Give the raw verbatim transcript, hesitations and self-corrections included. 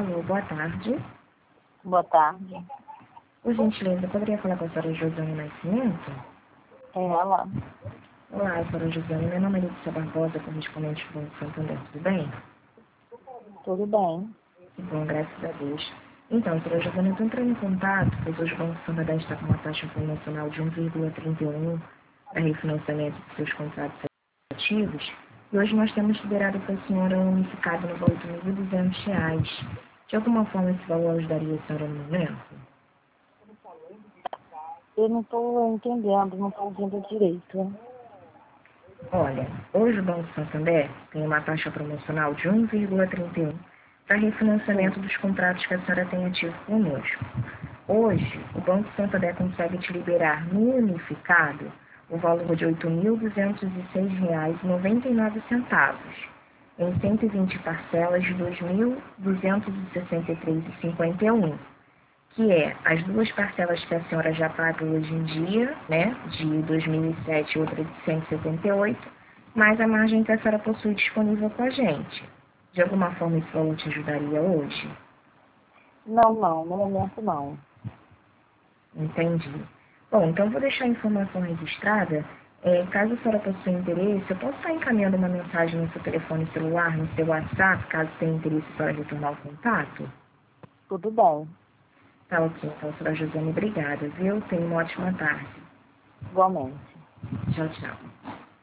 Alô, boa tarde. Boa tarde. Por gentileza, eu poderia falar com a senhora Josiane Nascimento? É ela? Olá, senhora Josiane. Meu nome é Letícia Barbosa, correspondente do Banco Santander. Tudo bem? Tudo bem. Que bom, graças a Deus. Então, senhora Josiane, eu estou entrando em contato, pois hoje o Banco Santander está com uma taxa promocional de um vírgula trinta e um para refinanciamento de seus contratos ativos. E hoje nós temos liberado para a senhora um unificado no valor de mil e duzentos reais. De alguma forma, esse valor ajudaria a senhora no momento? Eu não estou entendendo, não estou ouvindo direito. Olha, hoje o Banco Santander tem uma taxa promocional de um vírgula trinta e um para refinanciamento dos contratos que a senhora tem ativo conosco. Hoje, o Banco Santander consegue te liberar no unificado o valor de oito mil duzentos e seis reais e noventa e nove centavos, em cento e vinte parcelas de dois mil duzentos e sessenta e três reais e cinquenta e um centavos, que é as duas parcelas que a senhora já paga hoje em dia, né, de dois mil e sete e outra de cento e setenta e oito, mais a margem que a senhora possui disponível com a gente. De alguma forma esse valor te ajudaria hoje? Não, não, no momento não. Entendi. Bom, então eu vou deixar a informação registrada. É, caso a senhora possua interesse, eu posso estar encaminhando uma mensagem no seu telefone celular, no seu WhatsApp, caso tenha interesse a senhora retornar o contato? Tudo bem. Tá ok, então, senhora Josiane, obrigada, viu? Tenha uma ótima tarde. Igualmente. Tchau, tchau.